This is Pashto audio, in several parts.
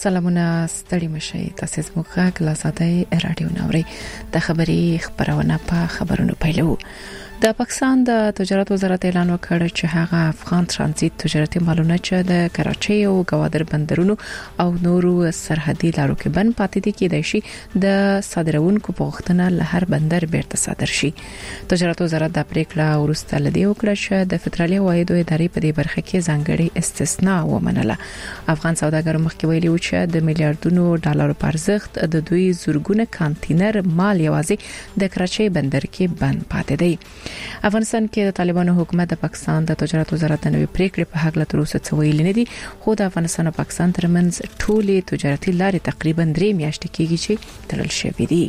سلامونه ستړي مشي تاسو زموږ غږ لا ساتي رادیو نوري د خبري خبرونه په خبرونو پیلو د پاکستان د تجارت وزارت اعلان وکړ چې هغه افغان ترانزیت تجارتي مالونه چې د کراچۍ او گوادر بندرونو او نورو سرحدي لارو کې بند پاتې دي کېدای شي د صادرونکو په غوښتنه له هر بندر بیرته صادر شي. تجارت وزارت د پریکړه ورسته لدی وکړه چې د فدرالي عوایدو ادارې په دې برخه کې ځانګړي استثناء ومنله. افغان سوداګرو مخکې ویلي و چې د میلیارډونو ډالرو په ارزښت د دوی زورګونه کانټینر مال یوازې د کراچۍ بندر کې بند پاتې دی. افغانستان کې د طالبانو حکومت د پاکستان د تجارت وزارت نوې پریکړې په حق له تر اوسه څه ویل نه دي، خو د افغانستان او پاکستان ترمنځ ټولې تجارتي لارې تقریبا 3 میاشتې کېږي چې تړل شوې دي.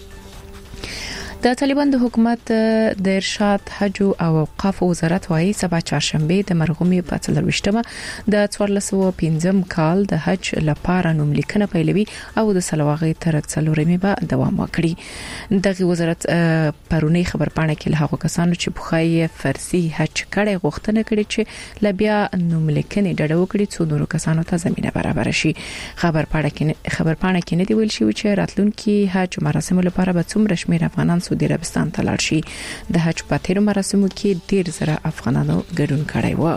د طالبان د حکومت د ارشاد حج او اوقاف وزارت وايي سبا چهارشنبه د مرغومي په 14مه د 1415 کال د حج لپاره نوملیکنه پیلوي او د سلواغي تر 4مه به دوام وکړي. دغه وزارت پرونی خبرپاڼه کې له هغو کسانو چې بخای فرضي حج کړي غوښتنه کړې چې لبیا نوملیکنه ډډه وکړي څو نورو کسانو ته زمينه برابر شي. خبرپاڼه کې نه دی ویل شوی چې راتلونکي حج مراسم لپاره به څومره شمېر افغانان سعودي عربستان ته لاړ شي. د حج په تیر مراسمو کې ډیر زره افغانانو ګډون کړی و.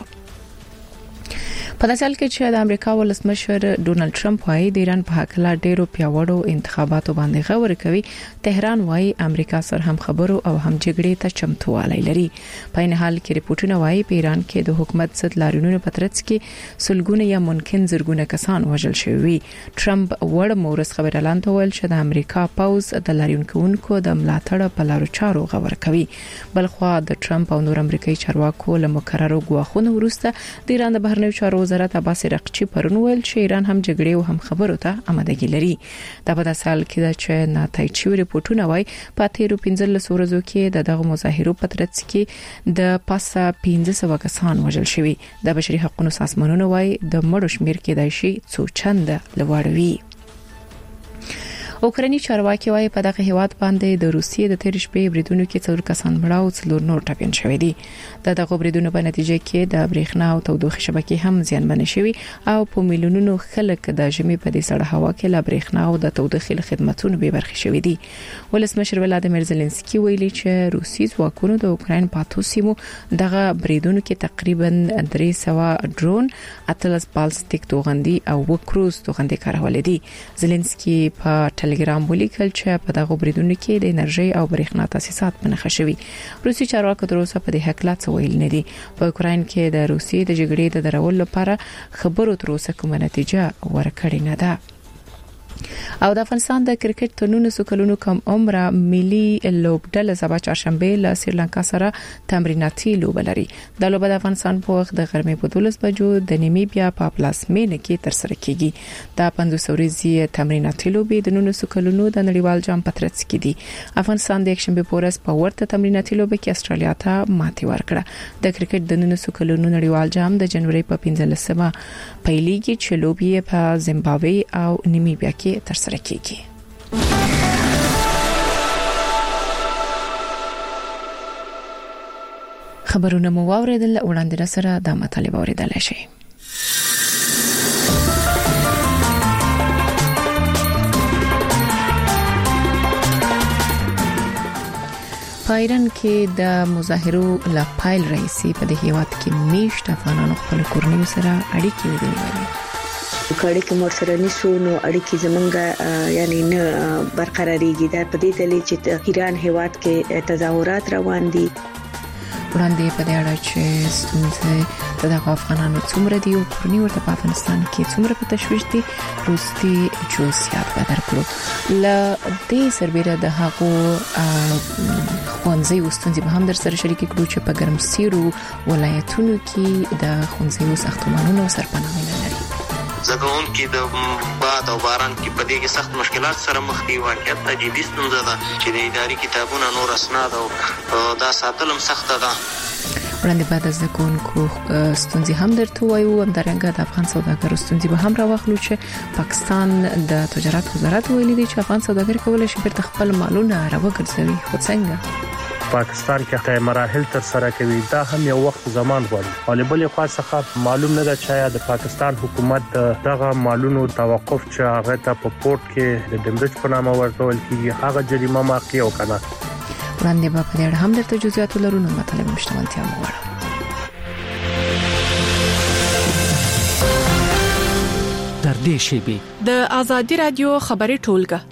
په داسې حال کې چې د امریکا ولسمشر ډونالد ټرمپ وايي د ایران په حق لا ډیرو پیاوړو انتخاباتو باندې غور کوي. تهران وايي امریکا سره هم خبرو او هم جګړې ته چمتووالی لري. په این حال کې ریپورتونه وايي په ایران کې د حکومت ضد لاریونونو په ترڅ کې سلګونه یا ممکن زرګونه کسان وژل شوي. ټرمپ وړ مورس خبر اعلان وکړ چې د امریکا پوز د لاریونکو د ملاتړ په لارو چارو غور کوي. بلخوا د ټرمپ او نور امریکایي چارواکو له مقررو غواخونو وروسته د ایران د بهرنیو چارو وزارت عباس رقچی پرون ویل چې ایران هم جګړې او هم خبرو ته آمادګي لري. دا په داسې حال کې چې ناتایید شوی ریپورتونه وايي په تیرو 15 ورځو کې دغه مظاهرو په ترڅ کې د پاسه 1500 کسان وژل شوي. د بشري حقوقو سازمانونو وايي د مړو شمیر کې دای شي څو چنده لوړوي. اوکراني چارواکي وايي په دغه هیواد باندې د روسیې د تیر شپې بریدونو کې 4 کسان مړه او 4 نور ټپيان شوي دي. دغه بریدونو په نتیجه کې د برېښنا او تودوخې شبکې هم زیانمن شوي او په میلیونونو خلک د ژمي په دې سړه هوا کې له برېښنا او د تودوخې خدماتونو به برخه شوي دي. ولسمشر ولادیمیر زيلنسکي ویلي چې روسي ځواکونو د اوکرين په اتو سیمو دغه بریدونو کې تقریبا 300 ډرون، اتلس بالستیک توغندي او وکروز توغندي کارولې دي. زيلنسکي په ټلګرام ولیکل چې په دغه بریدونو کې د انرژي او برېښنا تاسیسات منخه شوي. روسي چارواکو تر اوسه په دې حق لا څه ویل نه دي. په اوکرين کې د روسي د جګړې د درولو لپاره خبرو تر اوسه کومه نتیجه ورکړې نه ده. او د افغانستان د کرکټ تنونو سکلونو کم عمره ملي لوبډله سبا چهارشنبه له سریلانکا سره تمریناتي لوب لري. د لوب د افغانستان په وخت د غرمې په 12 بجو د نیمیبیا په پلاسمینه کې تر سره کیږي. د 500 ورځې تمریناتي لوب د نونو سکلونو د نړیوال جام په ترڅ کې دي. افغانستان د یکشنبه په ورځ په ورته تمریناتي لوب کې استرالیا ته ماتې ورکړه. د کرکټ د نونو سکلونو نړیوال جام د جنوري په 15مه پیلېږي چې لوب یې په زیمبابوې او نیمیبیا کې تر سره کیږي. خبرونه مو واوریدل، وړاندې سره د مطالب اوریدل شي. په ایران کې د مظاهرو لپایل رئیسي په دې هیواد کې میشت افغانانو خپل کورنۍ سره اړیکې ودرولې. کله چې موږ سره نشو نو اړیکې زمونږه یعنی نه برقرارېږي. دا په دې دلیل چې ایران هیواد کې تظاهرات روان دي. وړاندې په دې اړه چې ستونزې د افغانانو څومره دي او کورنۍ ورته په افغانستان کې څومره په تشویش دي روستي جزئیات به درکړو. ل دې سربېره د هغو ښوونځي ستونزې به هم در سره شریک کړو چې په ګرمسیرو ولایتونو کې د ښوونځي ساختمانونو سرپناه لري. زګون کې د باد او باران کې په دې کې سخت مشکلات سره مخ دي. واقعیت ته جدي ستونزه ده چې د اداري کتابونو نور اسناد او دا ساتلم سخت ده. وړاندې بعد از کوونکو ستونزې هم درته وایو. همدارنګه د افغان سوداګرو ستونزې به هم راوخلو چې پاکستان د تجارت وزارت ویلي دی چې افغان سوداګر کولای شي بیرته خپل مالونه راوګرځوي. خو څنګه پاکستان کې مراحل تر سره کوي دا هم یو وخت زمان غواړي او بل خوا څخه معلوم نه ده چې د پاکستان حکومت دغه مالونو توقف چې هغه ته په پورت کې د دمرج په نامه ورکول کیږي هغه جریمه ماقی او کنه وړاندې په دې اړه هم درته جزئیات لرونو مطالب مشتملتیا وغواړم. در دې شیبه د ازادي رادیو خبري ټولګه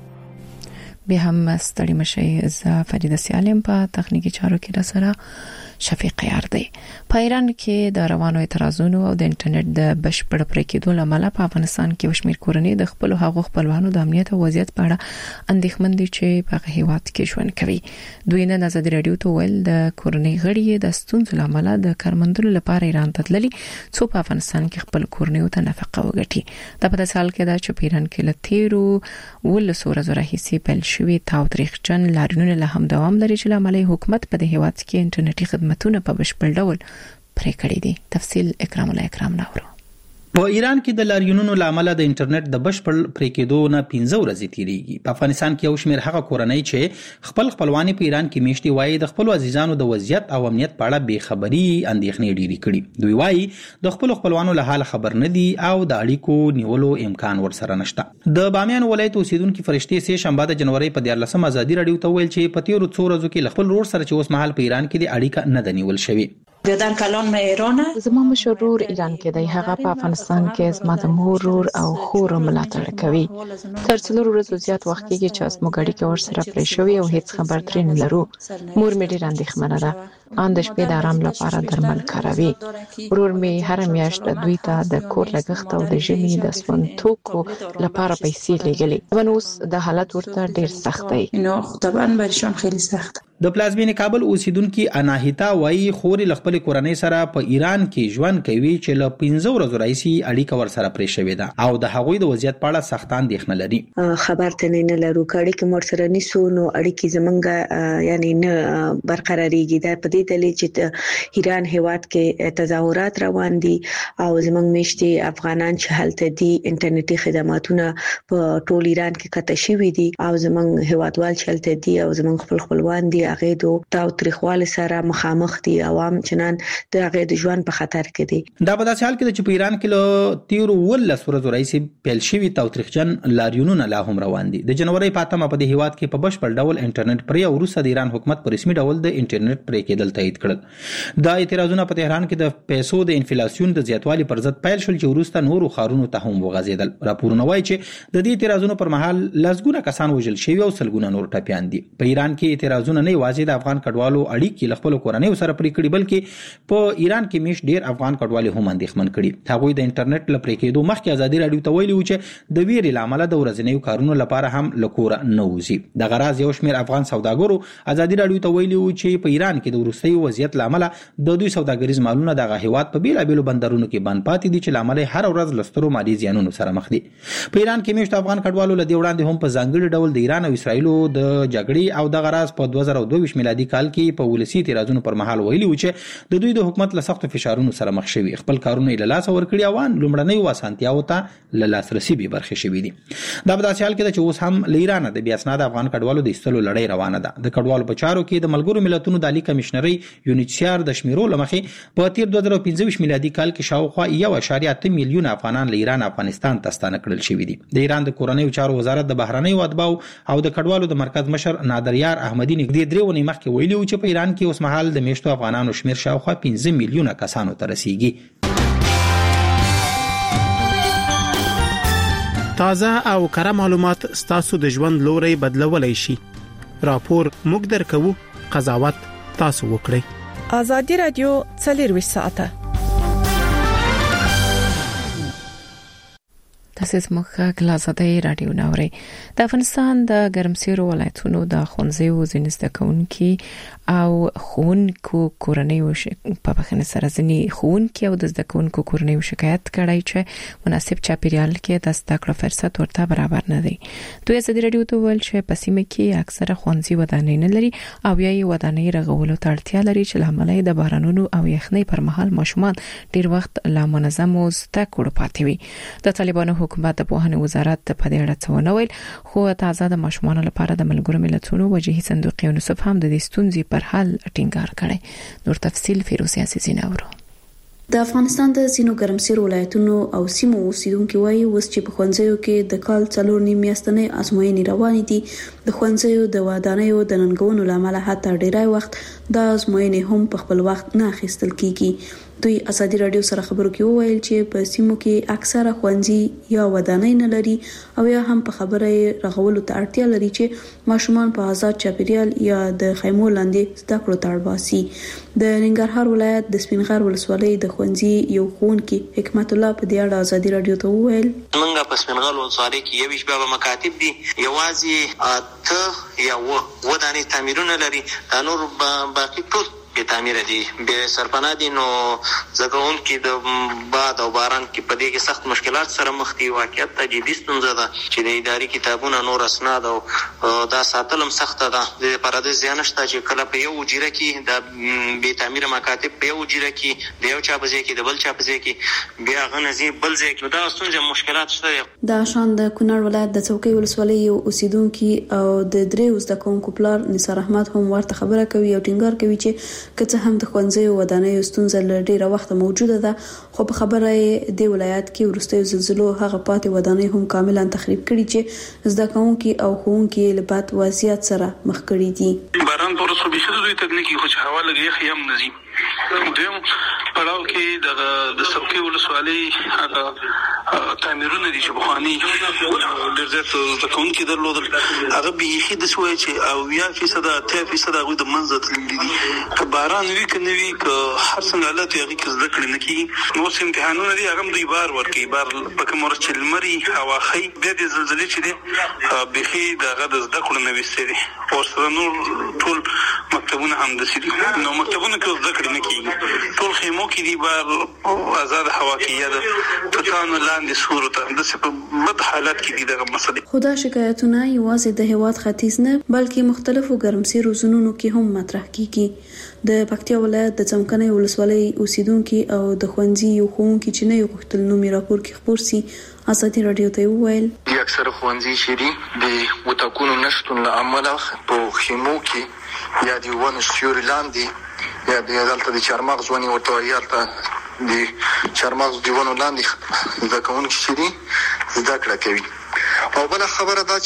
به هم ستړي مشي ز فریده سالم په تخنیکی چارو کې را سره شفیق یار دی. په ایران کې د روانو اعتراضونو او د انټرنیټ د بشپړ پرې کېدو لامل په افغانستان کې وشمیر کورنۍ د خپل حقوق خپلوانو د امنیت او وضعیت په اړه اندېښمن دي چې په هیواد کې ژوند کوي. دوی نن ازادي رادیو ته ویل د کورنۍ غړي د ستونزو لامل د کارمندلو لپاره ایران ته تللي څو په افغانستان کې خپل کورنۍ ته نفقه وګټي. دا په داسې حال کې ده چې په ایران کې لتیرو ولسو ورځې راهیسي پیل شوی تاوتریخجن لاریونونه له هم دوام لري چې لامل حکومت په دې هیواد کې انټرنیټي خدماتونه په بشپړ ډول پرې کړې دي. تفصیل اکرام ناورو. په ایران کې د لاریونونو لامل د انټرنیټ د بشپړ پرې کېدو نه 15 ورځې تیریږي. په افغانستان کې یو شمېر هغه کورنۍ چې خپلواني په ایران کې میشتي وایي د خپل عزیزانو د وضعیت او امنیت په اړه بې خبري اندېښنې ډېری کړي. دوی وایي د خپلوانو له حال خبر نه دي او د اړیکو نیولو امکان ورسره نشته. د بامیان ولایت اوسیدونکو فرشتي سه شنبه د جنوري په 14 ازادي رادیو ته ویل چې په تیرو 2 ورځو کې خپل رور سره چې اوس مهال په ایران کې د اړیکه نه د نیول شوی. بدن کلان مې ایران زما مشرور ایران کې دی. هغه په افغانستان کې زما د مور او خور ملاتړ کوي. تر څلور ورځې زیات وخت کې چې اسمو غړي کې ورسره پرې شوی او هیڅ خبر ترې نه لرو. مور مې ډېر اندېښمنه ده. ان د شپې د آرام لپاره درمل کاروي. ورور مې هر میاشت دوی ته د کور لګښت او د ژمي د سون توکو لپاره پیسې لګلې. ونوس د حالت ورته ډېر سخت دی. نو طبعا برشان خیلی سخت. د پلازمینې کابل اوسیدونکو اناهیتا وایي خوري خپل کورنۍ سره په ایران کې ژوند کوي چې له 15 ورځې راځي اړیکه ور سره پرې شوې ده او د هغوی د وضعیت په اړه سخت اندېښنه لري. خبر ته نه لرو کړي چې مور سره نسو نو اړیکې زمونږ یعنی نه برقراريږي. دا په دې دلیل چې ایران هیواد کې تظاهرات روان دي او زمونږ میشتي افغانان چې هلته دي انټرنیټي خدماتونه په ټول ایران کې کته شوي دي او زمونږ هیوادوال چې هلته دي او زمونږ خپلوان دي هغه دوه تاوتریخوالي سره مخامخ دي. عوام چنان د هغه د ژوند په خطر کې دي. دا په داسې حال کې چې په ایران کې له تیرو ولس ورځو راځي پیل شوی تاوتریخجن لاریونونه لا هم روان دي. د جنوري په 8 په دې هیواد کې په بشپړ ډول انټرنیټ پرې او روسه د ایران حکومت په رسمي ډول د انټرنیټ پرې کېدل تایید کړل. دا اعتراضونه په تهران کې د پیسو د انفلیسیون د زیاتوالي پر ضد پیل شول چې روسته نورو خارونو ته هم وغځیدل. راپورونه وایي چې د دې اعتراضونو پر مهال لسګونه کسان وژل شوي او سلګونه نور ټپيان دي. په ایران کې اعتراضونه نه واځي د افغان کډوالو اړیکې خپل کورنۍ سره پرې کړي بلکې په ایران کې میش ډیر افغان کډوالو هم اندېښمن کړي. هغوی د انټرنیټ لپاره کېدو مخکې ازادي رادیو ته ویلي و چې د ویرې لامل د ورځنیو کارونو لپاره هم لکور نه وځي. د غراز یو شمېر افغان سوداګرو ازادي رادیو ته ویلي و چې په ایران کې د روسي وضعیت لامل د دوی سوداګریز مالونه د هیواد په بیلابېلو بندرونو کې بند پاتې دي چې لامل هر ورځ لسترو مالي زیانونو سره مخ دي. په ایران کې میشت افغان کډوالو لدی وړاندې هم په ځانګړي ډول د ایران او اسرایل د جګړې او د غراز په 2022 میلادي کال کې په ولسی اعتراضونو پر مهال ویلي و چې د دوی د حکومت له سختو فشارونو سره مخ شوي خپل کارونه له لاس ورکړي او لومړنۍ واسانتیاو ته له لاسرسي به برخه شوي دي. دا په داسې حال کې چې اوس هم له ایران د بیا اسناد افغان کډوالو د ایستلو لړۍ روانه ده. د کډوالو په چارو کې د ملګرو ملتونو د عالی کمشنري یونیچیار د شمیرو لمخې په تیر 2025 میلادي کال کې شاوخوا 1.8 میلیون افغانان له ایران افغانستان ته ستانه کړل شوي دي. د ایران د کورنیو چارو وزارت د بهرنیو اتباعو او د کډوالو د مرکز مشر نادریار احمدی نږدې 3 ونې مخکې ویلي و چې په ایران کې اوس مهال د میشتو افغانانو شمیر شاوخوا 15 میلیونه کسانو ته رسیږي. تازه او کره معلومات ستاسو د ژوند لوري بدلولای شي. راپور موږ درکو، قضاوت تاسو وکړئ. ازادي رادیو 24 ساعته. تاسو زموږ غلازادي رادیو ناوړي. د افغانستان د ګرمسیرو ولایتونو د خونځیو زینسته کونکي او خونکو کورنیو په بخنه سره ځنی خونکي او د زده کونکو کورنیو شکایت کړای چې مناسب چاپیریال کې د زده کړو فرصت ورته برابر نه دی. دوی ازادي رادیو ته ویل چې په سیمه کې اکثره خونځي ودانۍ نه لري او یې ودانۍ رغولو ته اړتیا لري چې لامل د بارانونو او یخنۍ پر مهال ماشومان ډیر وخت لا منظم او زده کړو پاتې وي. د طالبانو حکومت د پوهنې وزارت په دې اړه څه ونه ویل، خو تازه د ماشومان لپاره د ملګرو ملتونو وجهي صندوق یونیسف هم د دې ستونزې پر حل ټینګار کړی. نور تفصیل فیروز یاسین اورو. د افغانستان د سینو ګرمسیر ولایتونو او سیمو اوسیدونکو وایي اوس چې په ښوونځیو کې د کال 4 میاشتنې ازموینې روانې دي، د ښوونځیو د ودانیو د ننګونو لامل حتی ډیری وخت د ازموینې هم په خپل وخت نه اخیستل کیږي. دوی ازادي رادیو سره خبرو کې وویل چې په سیمو کې اکثره ښوونځي یا ودانۍ نه لري او یا هم په خبره رغولو ته اړتیا لري چې ماشومان په آزاد چاپیریال یا د خیمو لاندې زده کړو ته اړ باسي. د ننګرهار ولایت د سپینغر ولسوالۍ د ښوونځي یو ښوونکي حکمت الله په دې اړه ازادي رادیو ته وویل موږ په سپینغر ولسوالۍ کې یو شباب مکاتب دي، یوازې ته یا ودانۍ تعمیرونه لري، دا نور باقي ټول به تعمیر دي به سرپناه دي. نو زګون کې د باد او باران کې په دې کې سخت مشکلات سره مخ دي. واقعیت ته جدي ستونزه ده چې د اداري کتابونو نور اسناد او دا ساتلم سخت ده. د پرده زیان شته چې کله په یو جیره کې د به تعمیر مکاتب په یو جیره کې د یو چا په ځای کې د بل چا په ځای کې بیا غنځي بل ځای کې دا ستونزه مشکلات شته. دا شان د کونړ ولایت د څوکۍ ولسوالۍ یو اوسیدونکو او د دریو زده کوونکو پلار نثار احمد هم ورته خبره کوي او ټینګار کوي چې که هم د ښوونځیو ودانیو ستونزه له ډیره وخت موجوده ده، خو په خبره د ولایت کې ورستیو زلزلو هغه پاتې ودانۍ هم کاملا تخریب کړي چې زده کوونکي او ښوونکي له بد وضعیت سره مخ کړي دي. باران پر وسو به شدوی تکنیکی خو چې هوا لګي خیم نزي دویم پړاو کې د څوکۍ ولسوالۍ هغه تعمیرونه دي چې بخواني ډېر زیات تکونکي درلودل، هغه به د سوي چې او 10% 10% هغه د منځ تللی دي. که باران وی کنه وی که هر څنګه حالت یې کې زده کړی نه کی نو امتحانونه دي هغه دوی بار ورکي بار پکې مرچ لمري هوا خي د زلزلې چې دي به دغه د زده کړو نه وستري او سره نور ټول مکتبونه هم د سړي نو مکتبونه کې زده کړی نه کی ټول خیمو کې دي بار آزاد هوا کې یا د تکانو لاندې صورت د څه بد حالت کې دي دغه مسلې. خدا شکایتونه یوازې د هواد ختیځ نه بلکې مختلفو ګرمسیرو زونونو کې هم مطرح کیږي. د پکتیا ولایت د څمکني ولسوالۍ اوسیدونکو او د ښوونځي یو ښوونکي چې نه یو پښتون نومي راپور کې خبر سي ازادي رادیو ته وویل د اکثر ښوونځي شری د وټاکونو نشټون له امله په خیمو کې یا د ونو سیوري لاندې یا د دلته د چارمغز ونی ورته یالته د چارمغز دی ونو لاندې د کوونکو شری زده کړه کوي. او بل خبره دا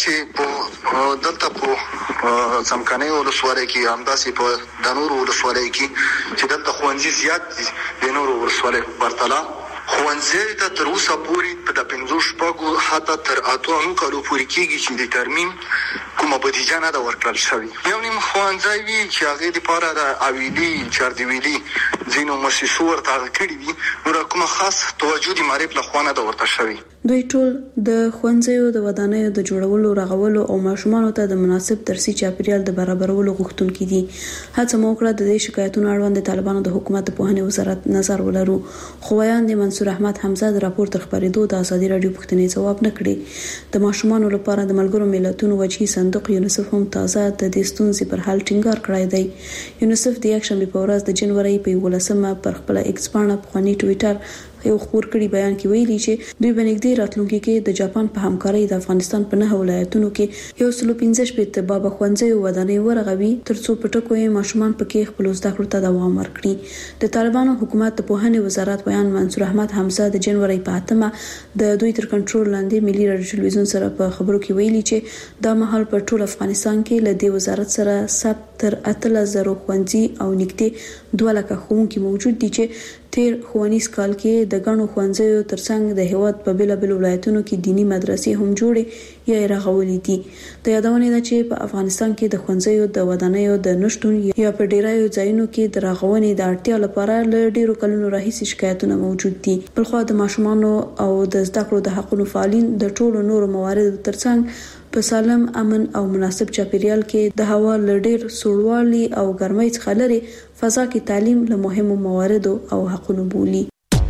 چې دلته په څمکني ولسوالۍ کې همداسې په دنور ولسوالۍ کې چې دلته ښوونځي زیات دي د نور ولسوالۍ په پرتله ښوونځي ته تر اوسه پورې په د 15 شپږو حتی تر 8 کالو پورې کېږي چې د ترمیم کومه بودیجه نه ده ورکړل شوې. یو نیم ښوونځی وي چې هغې دپاره د اویلي چاردویلي ځینو مؤسسو ورته هغه کړي وي نو کومه خاص توجه د معرف له خوا نه ده ورته شوې. دوی ټول د ښوونځیو د ودانیو د جوړولو رغولو او ماشومانو ته د مناسب درسي چاپیریال د برابرولو غوښتونکي دي. هڅه مو وکړه د دې شکایتونو اړوند د طالبانو د حکومت د پوهنې وزارت نظر ولرو، خو ویاند منصور احمد حمزه د راپور تر خبرېدو د ازادي رادیو پوښتنې ځواب نه کړي. د ماشومانو لپاره د ملګرو ملتونو وجهي صندوق یونیسف هم تازه د دې ستونزې پر حل ټینګار کړی دی. یونیسف د یکشنبه په ورځ د جنوري په 11مه پر خپل ایکس باندې په خونی ټوئیټر یو خبر کړي بیان کې ویلي چې دوی بنګدي راتلونکي کې د جاپان په همکارۍ د افغانستان په 9 ولایتونو کې 115 پېټ بابا ښوونځي ودانۍ ورغوي ترڅو پټکو یې ماشومان پکې خپل زده کړو ته دوام ورکړي. د طالبانو حکومت د پوهنې وزارت بیان منصور احمد حمزه د جنوري په 8مه د دوی تر کنټرول لاندې ملي رادیو ټلویزیون سره په خبرو کې ویلي چې دا مهال په ټول افغانستان کې له دې وزارت سره ثبت تر 8000 ښوونځي او نږدې 2 لک ښوونکي موجود دي چې تیر ښوونیز کال کې د غنو ښوونځیو ترڅنګ د هیواد په بیلابل ولایتونو کې دینی مدرسې هم جوړې یا رغولې دي. د یادونه ده چې په افغانستان کې د ښوونځیو د ودانیو د نشټون یا په ډیرایو ځایونو کې د رغونې د اړتیا لپاره له ډیرو کلونو راهیسې شکایتونه موجود دي. بلخو د ماشومانو او د زده کړو د حقوقو فعالین د ټولو نورو مواردو ترڅنګ په سالم امن او مناسب چاپیریال کې د هوا لډیر سوړوالي او ګرمۍ څخه لري فضا کې تعلیم له مهمو مواردو او حقوقو بولي.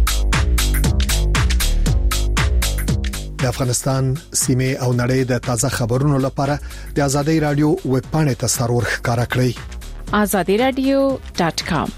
د افغانستان سیمه او نړۍ د تازه خبرونو لپاره د ازادي رادیو ویب پاڼې ته سرور ښکارا کړئ azadiradio.com.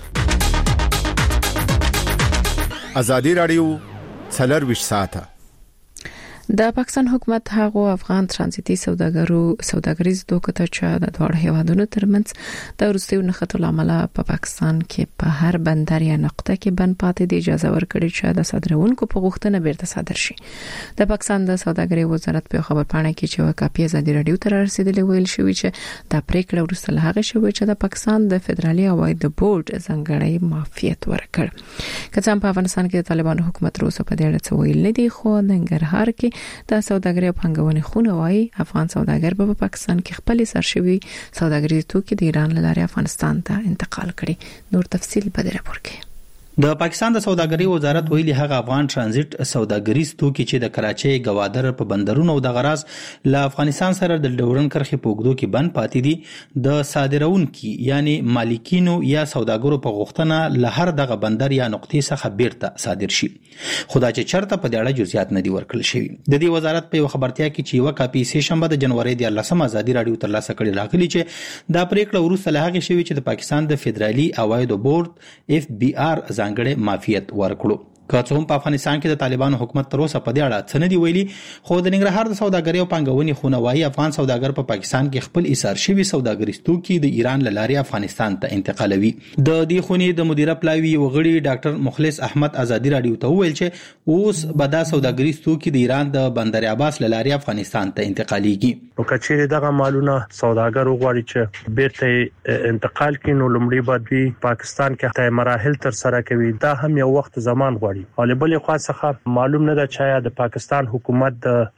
ازادي رادیو څلور ساعته د پاکستان حکومت هغه افغان ترانزیتي سوداګریز توکو ته چې د دوه هیوادونو ترمنځ د وروستیو نښتو لامل په پاکستان کې په هر بندر یا نقطه کې بند پاتې دی اجازه ورکړي چې د صادرونکو په غوښتنه بیرته صادر شي. د پاکستان د سوداګرۍ وزارت په خبرپاڼه کې چې وکاپي ازادي رادیو ته رسیدلی ویل شوی چې د پریکړه وروسته له هغه شوی چې د پاکستان د فدرالي عواید بورډ ځانګړی معافیت ورکړ. کله په افغانستان کې د طالبانو حکومت روسه په دې اړه څه ویل نه دی، خو ننګرهار کې د سوداګرۍ او پنګونې خونه وايي افغان سوداګر په پاکستان کې خپل سرشوي سوداګریز توکي د ایران له لارې افغانستان ته انتقال کړي. نور تفصیل په دې راپور کې. د پاکستان د سوداګرۍ وزارت ویلي هغه افغان ترانزیت سوداګریز توکي چې د کراچۍ گوادر په بندرونو او د غراز له افغانستان سره د ډورن کرخې په اوږدو کې بند پاتې دي د صادرونکو یعنی مالکینو یا سوداګرو په غوښتنه له هر دغه بندر یا نقطې څخه بیرته صادر شي، خدا چې چرته په دې اړه جزئیات نه دي ورکړل شوی. د دې وزارت په خبرتیا کې چې یو کاپي سه شنبه د جنوري 14 ازادي رادیو ترلاسه کړي راغلي چې دا پریکړه وروسته له هغه شوی چې د پاکستان د فدرالي عواید بورډ FBR ځانګړی معافیت ورکړو. که څه هم په افغانستان کې د طالبانو حکومت تر اوسه په دې اړه څه نه دی ویلي، خو د ننګرهار د سوداګرۍ او پنګونې خونه وايي افغان سوداګر په پاکستان کې خپل ایثار شوی سوداګریز توکي د ایران له لارې افغانستان ته انتقالوي. د دې خونې د مدیره پلاوي وغړي ډاکټر مخلص احمد ازادي رادیو ته ویل چې اوس به دا سوداګریز توکي د ایران د بندر عباس له لارې افغانستان ته انتقاليږي. او کچېره دغه مالونه سوداګر وغواړي چې بیرته انتقال کړي نو لومړی باید پاکستان کې ته مراحل تر سره کوي. دا هم یو وخت زمان غواړي. او بل خو څخه معلوم نه ده چې د پاکستان حکومت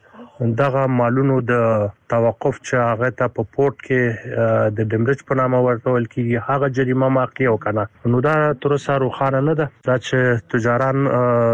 دغه مالونو د توقف چې هغه ته په پورت کې د ډیمریج په نامه ورکول کیږي هغه جریمه ماقی او کنه نو دا تر سره روخانه نه ده چې تجاران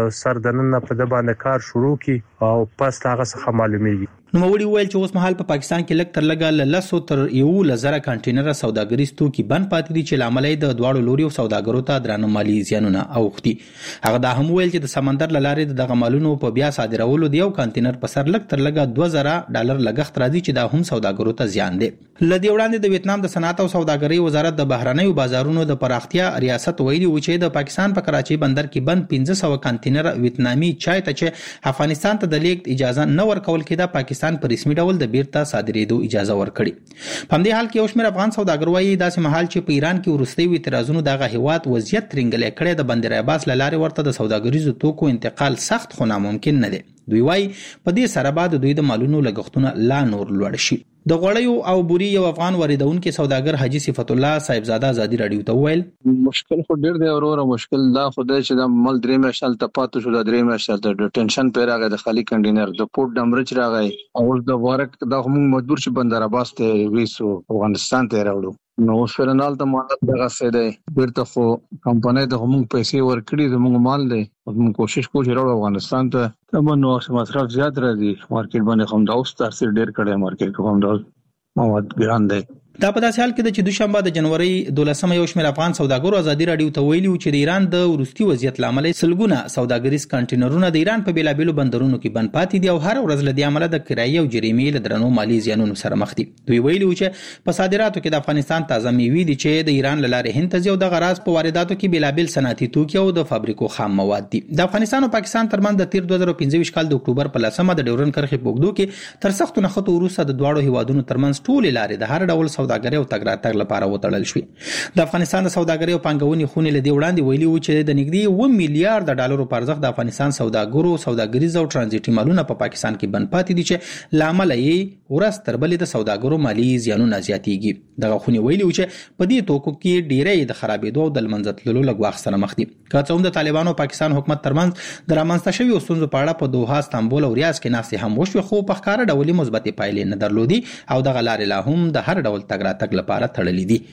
سردنن په د باندې کار شروع کی او پس هغه څخه معلومیږي. نو موري ویل چې اوس مهال په پاکستان کې لک تر لګا لسو تر یو لزره کنټینر سوداګریز توکي بند پاتې دي چې لامل د دواړو لوري سوداګرو ته درانه مالی زیانونه اوختي. هغه دا هم ویل چې د سمندر لارې دغه مالونو په بیا صادرولو دی یو کنټینر په سر لک تر لګا $2000 لګښت راځي چې دا هم سوداګرو ته زیان دی. لدی وړاندې د ویتنام د صنعت او سوداګرۍ وزارت د بهرنیو بازارونو د پراختیا ریاست ویلي و چې د پاکستان په کراچۍ بندر کې بند 1500 کنټینر ویتنامي چای ته چې افغانستان ته د لیږد اجازه نه ورکول کېده پاکستان په رسمي ډول د بیرته صادرېدو اجازه ورکړي. په همدې حال کې یو شمېر افغان سوداګر وايي داسې مهال چې په ایران کې ورستي اعتراضونو دغه هیواد وضعیت ترنګلې کړي د بندر عباس لارې ورته د سوداګریزو توکو انتقال سخت خو ناممکن نه دی. دوی وايي په دې سره بعد دوی د مالونو لګښتونه لا نور لوړ شي. د غوړیو او بوري یو افغان واردونکو سوداګر حاجی صفت الله صاحبزاده ازادي رادیو ته ویل مشکل خو ډیر دی اوره مشکل دا خدای چې د مل درې مشال ته پاتو شو د درې مشال ته ټینشن پیراغه د خالی کنټینر د پورت ډمرچ راغی او د وارک د هم مجبور شي بندر عباس ته ویسو افغانستان ته راوړو. نو فرنال ته مالک دغه څه دی بیرته خو کمپنۍ د هم پیسې ورکړي زموږ مال دی موږ کوشش کوو چې راوړو افغانستان ته تمنو مصرف زیات راځي مارکیټ باندې هم دا اوس تاثیر ډیر کړي مارکیټ کوم دا مواد ګران دی. دا په داسې حال کې د چې دوشنبه د جنوري 12 یو شمېر افغان سوداګرو ازادي رادیو ته ویلي چې د ایران د ورستي وضعیت لامل سلګونه سوداګریز کنټینرونه د ایران په بیلابېلو بندرونو کې بند پاتې دي او هر ورځ له دې عمله د کرایي او جریمې له درنو مالی زیانونو سره مخ دي. دوی ویلي چې په صادراتو کې د افغانستان تازه میوې دي چې د ایران له لارې هند ته ځي او د غراض په وارداتو کې بیلابېل صنعتي توکي او د فابریکو خام مواد دي. د افغانستان او پاکستان ترمنځ د تیر 2015 کال د اکتوبر په 10 د ډیورن کرښې په اوږدو کې تر سختو نښتو وروسته د دواړو هیوادونو ترمنځ ټولې لارې د هر ډول سوداګرۍ او تګ راتګ لپاره وتړل شوې. د افغانستان د سوداګرۍ او پنګونې خونې له دې وړاندې ویلي و چې د نږدې $1 میلیارډ په ارزښت د افغانستان سوداګرو سوداګریز او ترانزیټي مالونه په پاکستان کې بند پاتې دي چې لامل یې ورځ تر بلې د سوداګرو مالی زیانونه زیاتېږي. دغه خونې ویلي و چې په دې توکو کې ډېری د خرابېدو او د لمنځه تللو له ګواښ سره مخ دي. که څه هم د طالبانو او پاکستان حکومت ترمنځ د رامنځته شویو ستونزو په اړه په دوحه استانبول او ریاض کې ناستې هم وشوې خو په ښکاره ډول مثبتې پایلې نه درلودې او دغه لارې لا هم د هر ډول تګ راتګ لپاره تړلې دي.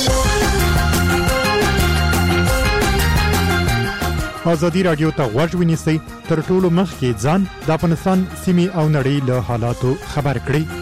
ازادي رادیو ته غوږ ونیسئ تر ټولو مخکې ځان د افغانستان سیمې او نړۍ له حالاتو خبر کړئ.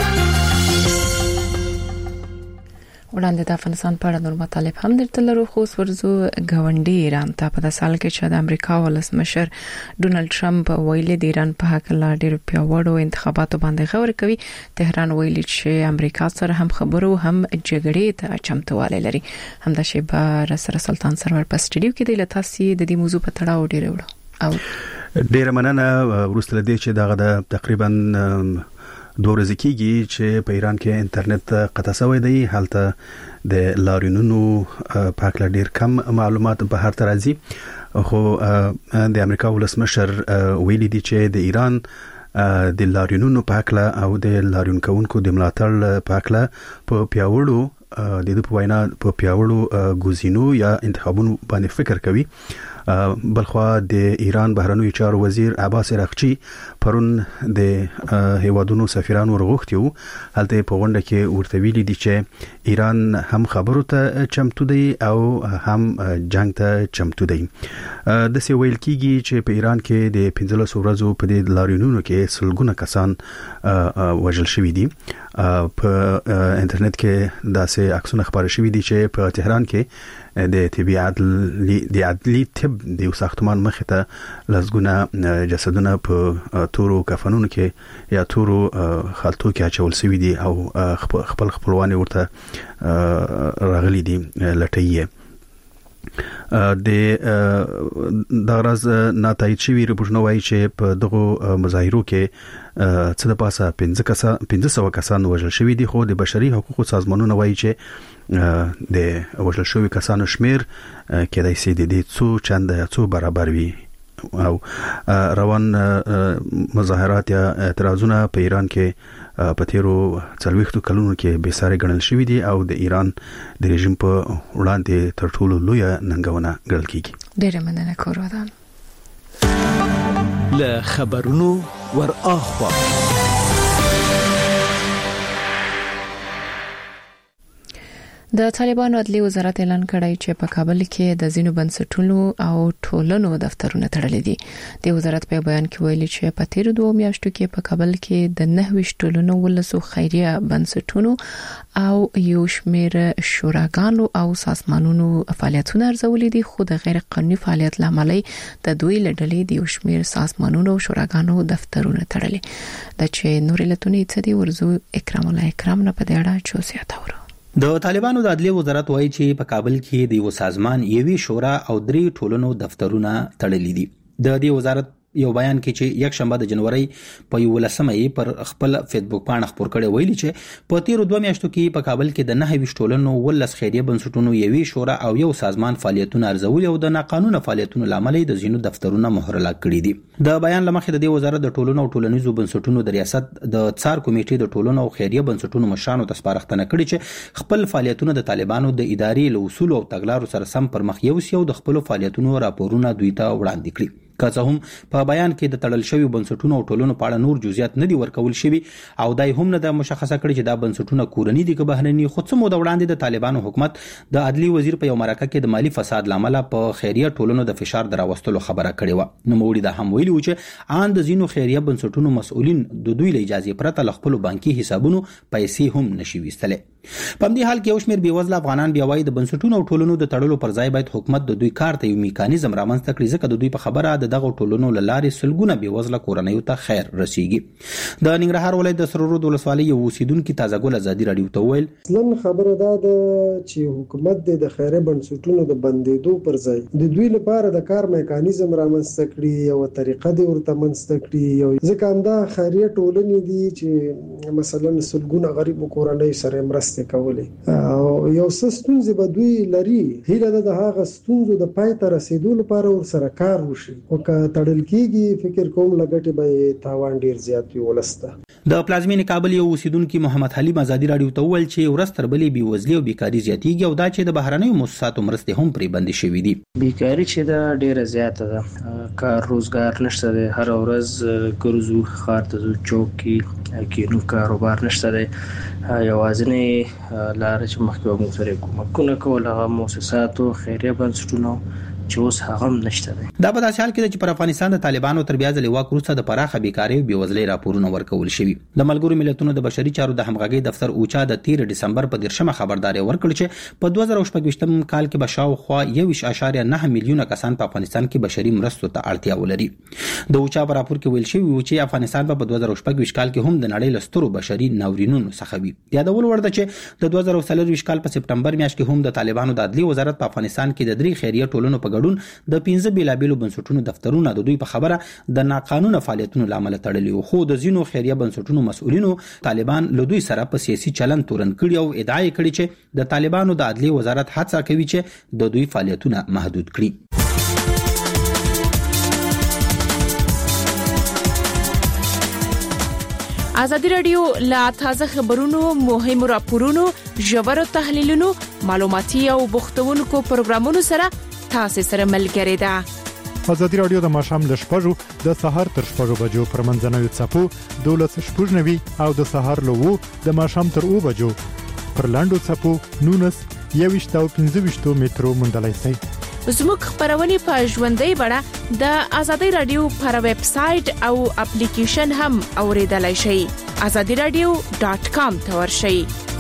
وړاندې د افغانستان په اړه نور مطالب هم درته لرو خو ورزو غونډې ایران ته په سال کې چې د امریکا ولسمشر ډونالد ټرمپ ویلي د ایران په حق لا ډېر پیاوړو انتخاباتو باندې خبرې کوي. تهران ویلي چې امریکا سره هم خبرو هم جګړې ته چمتوالی لري. همدا شی به سره سلطان سرور په سټډیو کې د لتاسي د دې موضوع په تړاو ډېر وړو او ډیر مننه. ورسته دې چې دغه د تقریبا 2 ورځې کېږي چې په ایران کې انټرنیټ قطع شوی دی. حالته د لاریونونو په اړه ډیر کم معلومات په هر ترازی، خو د امریکا ولسمشر ویلي دی چې د ایران د لاریونونو په اړه او د لاریون کوونکو د ملاتړ په اړه په پیاوړو د په وینا په پیاوړو ګوزینو یا انتخابونو باندې فکر کوي. بلخوا د ایران بهرنیو چارو وزیر عباس عراقچی پرون د هیوادونو سفیرانو ورغوښتیو. هلته په غونډه کې ورته ویلي دي چې ایران هم خبرو ته چمتو دی او هم جنگ ته چمتو دی. د څه ویل کیږي چې په ایران کې د 15 ورځو په د لاریونونو کې سلګونه کسان وژل شوي دي. په انټرنیټ کې داسې عکسونه خبرې شوي دي چې په تهران کې د طبي عدلي طب د یو ساختمان مخې ته لږونه جسدونه په تورو کفنونو کې یا تورو خلطو کې اچول شوي دي او خپل خپلوان ورته راغلي دي لټي. د غرض ناتایید شوی رپورټونه وایي چې په دغه مظاهرو کې څه د پاسه 1500 کسان وژل شوي دي، خو د بشري حقوقو سازمانونه وایي چې د وژل شوي کسانو شمیر کېدای شي د دې څو چنده یا څو برابر وي. او روان مظاهرات یا اعتراضونه په ایران کې په تیرو 40 کلونو کې بې ساري ګڼل شوي دي او د ایران د رژیم په وړاندې تر ټولو لوی ننګونه ګڼل کیږي. ډېر مننه کورودان. له خبرونو ور اخوا د طالبانو عدلي وزارت اعلان کړی چې په کابل کې د ځینو بنسټونو او ټولنو دفترونه تړلي دي. د وزارت په بیان کې ویلي چې په تیر 2 میاشتو کې په کابل کې د 9 ټولنو ولسو خیریه بنسټونو او یو شمېر شوراګانو او سازمانونو فعالیتونه ارزولي دي، خو د غیر قانوني فعالیت لامل د دوی لړلې د یو شمېر سازمانونو او شوراګانو دفترونه تړلي. د چې نور لتونی څه دی ورزو اکرام الله اکرام نه په دې اړه چوسیا تاورو. د طالبانو د عدلي وزارت وایي چې په کابل کې د یو سازمان یوې شورا او 3 ټولنو دفترونه تړلي دي. د دې وزارت یو بیان کې چې یک شنبه د جنوري په 11مې پر خپل فیسبوک باندې خبر کړي ویلي چې په تیر 2 میاشتو کې په کابل کې د 9 ټولنو ولس خیریه بنسټونو یوې شورا او یو سازمان فعالیتونه ارزولي او د ناقانونه فعالیتونو لامل د زینو دفترونه مهرلا کړي دي. د بیان لمخې د دې وزارت د ټولنو او ټولنیزو بنسټونو د ریاست د څار کمیټې د ټولنو او خیریه بنسټونو مشرانو ته سپارښتنه کړې چې خپل فعالیتونه د طالبانو د ادارې له اصول او تګلارو سره سم پر مخ یوسي او د خپل فعالیتونو راپورونه دوی ته وړاندې کړي. که څه هم په بیان کې د تړل شوی بنسټونو او ټولنو په اړه نور جزئیات نه دي ورکول شوی او دای هم نه د مشخصه کړی چې دا بنسټونه کورنی دي که بهرني. خو څه مو د وړاندې د طالبانو حکومت د عدلي وزیر په یو مرکه کې د مالی فساد لامل په خیریه ټولنو د فشار دراوستلو خبره کړې و. نو موړي د هم ویلي و چې ان د زینو خیریه بنسټونو مسؤلین د دوی له اجازه پرته ل خپل بانکي حسابونو پیسې هم نشي وستلې. په دې حال کې یو شمېر بیوزله افغانان بیا وايي د بنسټونو او ټولنو د تړلو پر ځای باید حکومت د دوی کار ته یو میکانیزم رامنځته کړي، ځکه د دوی په خبره د دغه ټولنو له لارې سلګونه بیوزله کورنیو ته خیر رسیږي. د ننګرهار ولایت د سرورود ولسوالۍ یو اوسیدونکو تازه ګل ازادي رادیو ته ویل اصلن خبره دا ده چې حکومت د خیریه بنسټونو د بندیدو پر ځای د دوی لپاره د کار میکانیزم رامنځته کړي او طریقه دی ورته منځته کړي. یو ځکه همدا خیریه ټولنې دي چې مثلا سلګونه غریب کورنۍ سره مرسته کوي او یو ستونزې به دوی لري. هیله ده هغه ستونزو د پای ته رسیدو لپاره ور سره کار وشي او که تړل کیږي فکر کوم لګټي به تاوان ډیر زیات وي ولسته. د پلازمینې کابل یو اوسیدونکو محمد حلیم ازادي رادیو ته ویل چې ورستر بلې بیوزلي او بیکاری زیاتیږي او دا چې د بهرنیو مؤسساتو مرستې هم پرې بند شوې دي. بیکاری چې دا ډیره زیاته ده، کار روزګار نشته ده، هر ورځ ګرځو خار ته چوک کې نو کاروبار نشته ده. یوازینی لار چې مخکې موږ سره کومکونه کول هغه مؤسساتو خیریه بنسټونو چې اوس هغه نشته ده. دا په داسې حال کې چې پر افغانستان د طالبانو تر بیا ځلې واک وروسته د پراخه بیکاری او بیوزلۍ راپورونه ورکول شوي. د ملګرو ملتونو د بشري چارو د همغږۍ دفتر اوچا د 13 ډسمبر په 10مه خبرداري ورکړه چې په 2024 کال کې به شاوخوا 1.9 میلیونه کسان په افغانستان کې بشري مرستو ته اړتیا ولري. د اوچا په راپور کې ویل شوی و چې افغانستان په 2024 کال کې هم د نړۍ له سترو بشري ناورینونو څخه وي. یادول ورده چې د 2023 کال په سپټمبر میاشت کې هم د طالبانو د عدلي وزارت په افغانستان کې د 3 خیریه ټولنو په ګډون د 15 بیلابیلو بنسټونو دفترونه د دوی په خبره د ناقانونه فعالیتونو لامل تړلي خو د زینو خیریه بنسټونو مسؤلینو طالبان له دوی سره په سیاسي چلن تورن کړي او ادعا کړي چې د طالبانو د عدلي وزارت هڅه کوي چې د دوی فعالیتونه محدود کړي. ازادي رادیو لا تازه خبرونو مهم راپورونو ژور تحلیلونو معلوماتي او بوختونکو پروګرامونو سره تاسو سره ملګری ده. ازادي رادیو د ماښام ل 6:00 د سحر تر 6:00 بجو پر منځنوي څپو 12:90 او د سحر له 2 د ماښام تر 2 بجو پر لاندو څپو 19 او 15 مترو مندلای سي. زموږ خبرونه په ژوندۍ بڼه د ازادي رادیو پر ویب سټ او اپلیکیشن هم اوریدلای شئ. azadiradio.com ته ورشئ.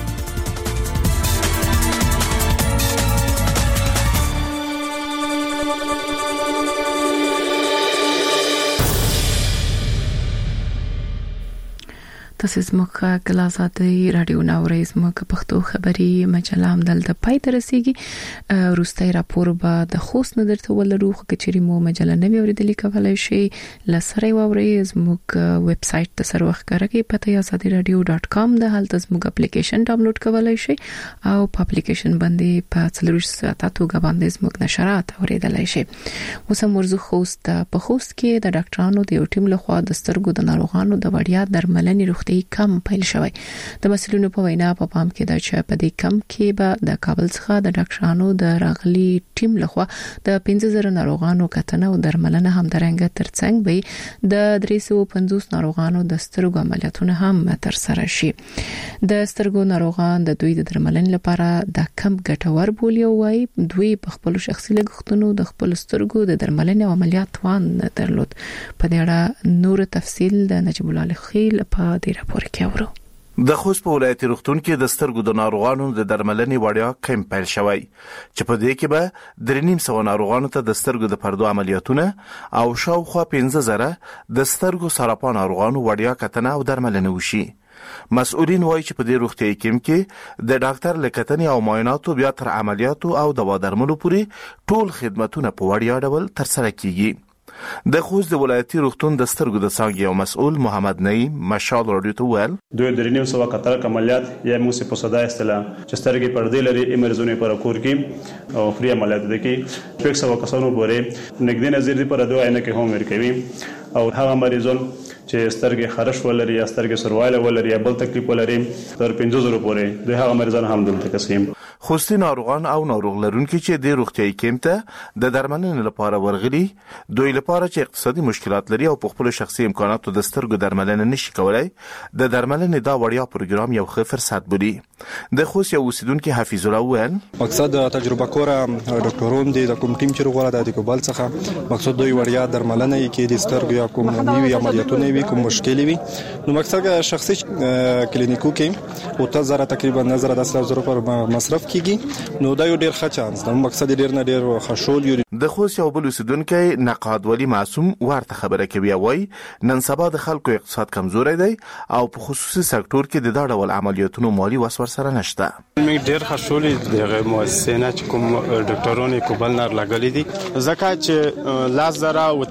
تاسو زموږه کلاساتي رادیو ناوړې زموږه پښتو خبري مجله هم دلته پای ته رسیدي. روستي راپور به د خوست نه درته ولرو خو کچري مو مجله نه اوریدلې کولای شي لسره ووري زموږ ویب سټ ته سره وښکارګي پته azadiradio.com د حالت زموږ اپلیکیشن ډاونلوډ کولای شي او په اپلیکیشن باندې په 4 ساعتو غوښنه زموږ نشرات اوریدلای شي. اوس مرزو خوست په خوست کې د ډاکټرانو د یو ټیم لخوا د سترګو د ناروغانو د وړیا درملنې روغتي کم پیل شوی. د مسلونو په وینا په پام کې د چې په دې کم کې به د کابل څخه د ډاکټرانو د راغلي ټیم لخوا د 15000 ناروغانو کتنه او درملنه هم درنګ ترڅنګ به د 350 ناروغانو د سترګو عملیاتونه هم تر سره شي. د سترګو ناروغان د دوی د درملنې لپاره د کم ګټور بولی وای دوی په خپل شخصي لګښتونو د خپل سترګو د درملنې عملیات وان درلود. په دې اړه نور تفصیل د نجیب الله خیل په دې د خوست په ولایتي روغتون کې د سترګو د ناروغانو د درملنې وړیا کمپ پیل شوی چې په دې کې به 350 ناروغانو ته د سترګو د پردو عملیاتونه او شاوخوا 15000 د سترګو سرطان ناروغانو وړیا کتنه او درملنه وشي. مسؤلین وایي چې په دې روغتي کمپ کې د ډاکټر لکتنې او معایناتو بیا تر عملیاتو او دوا درملو پورې ټول خدماتونه په وړیا ډول تر سره کیږي. د خوست د ولایتي روغتون د سترګو د څانګې او مسؤل محمد نعیم مشال رادیو ته ویل دوی درنیو سو کتر عملیات یا موسی په صدا استلا چې سترګې پردې لري ایمرزونه پر کور کې او فری عملیات دي کې پک سو کسانو پورې نګدي نظر دی پر دوه عینه کې هم ورکوي او هغه مریضون چې سترګې خرش ولري یا سترګې سروایل ولري یا بل تکلیف ولري تر 15000 پورې دوی هغه مریضان هم دلته کسیم. خوستي ناروغان او ناروغ لرونکي چې د روغتيایي کمپ ته د درملنې لپاره ورغلي دوی لپاره چې اقتصادي مشکلات لري او په خپل شخصي امکاناتو د سترګو درملنه نشي کولای د درملنې دا وړیا پروګرام یو ښه فرصت بولي. د خوست یو اوسیدونکو حفیظ الله وویل مقصد تجربه کور ډاکټرون دي د کوم ټیم چې غوړه د کوبل څخه مقصد دوی وړیا درملنه کې د سترګو یا کوم نیوي عملیاتونه وي کوم مشکل وي نو مقصد شخصي کلینیکو کې او تزره تقریبا نظر د 10000 پر مصرف کیږي نو دا یو ډیر ښه چانس ده. مقصد ډیر نه ډیر خشول یو د خوست یو بل اوسیدونکو نقاد ولی معصوم ورته خبره کوي وای نن سبا د خلکو اقتصاد کمزوري دی او په خصوصي سکتور کې د دا ډول عملیاتونو مالی وسور سره نشته. موږ ډیر خشول دغه مؤسسه چې کوم ډاکټرونه کوبل نار لګلې دي ځکه چې 10000 او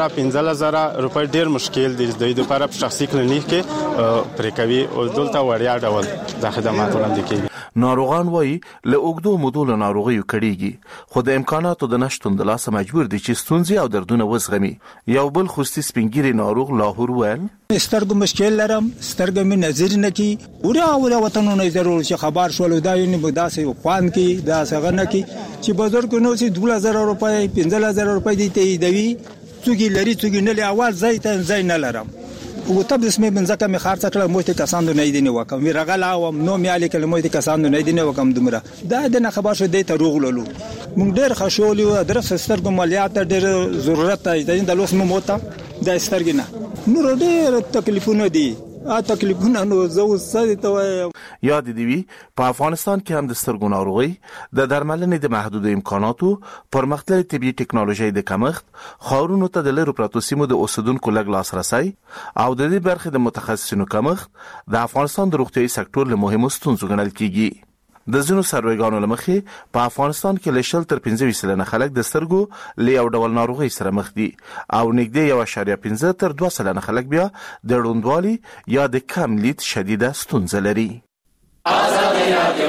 15000 روپۍ ډیر مشکل دي د لپاره په شخصي کلینیک کې پرې کوي او دلته وړیا ډول د خدمات وړاندې کوي. ناروغان وایي له اوګدو مودو له ناروغیو کړيږي خو د امکاناتو د نشټون د لاسه مجبور دي چې ستونزې او دردونه وزغمي. یو بل خوستي سپینګيري ناروغ لاهور ویل سترګو مشکل لرم سترګو مې نظر نه کی وړا وطنونه ضرور چې خبر شول دا یې نه بداسه خوان کی دا څنګه نه کی چې بازار کې نو سي 2000 روپۍ 15000 روپۍ دي ته دی څوګي لري څوګي نه لري اول ځای نه لرم او ته اسمه بنځکه می خرڅ کړل موږ ته کسان نه دی نه وکم ورغلا او نو می علي کله موږ ته کسان نه دی نه وکم دمره دا د نه خبر شو دی ته روغللو موږ ډېر خوشاله یو درف سترګو مالیات ډېر ضرورت دی د لوس مو موته د سترګې نه نور ډېر تکلیفونه دي تکلیفونه نو زه وسه ته وایم. یاد دی وی په افغانستان کې هم د سترګو ناروغي د درملنې د محدود امکاناتو، پرمختللې طبي ټکنالوژي د کمښت، خاورونو ته د لرو پراتو سیمو د اوسیدونکو لږ لاسرسي او د دې برخې د متخصصینو کمښت د افغانستان د روغتیايي سکتور له مهمو ستونزو ګڼل کیږي. د ځینو سروېګانو لمخې په افغانستان کې له 0 تر 25% خلک د سترګو له یو ډول ناروغي سره مخ دي او نږدې 1.5 تر 2% خلک بیا د روندوالي یا د کم لید شدیده ستونزه لري.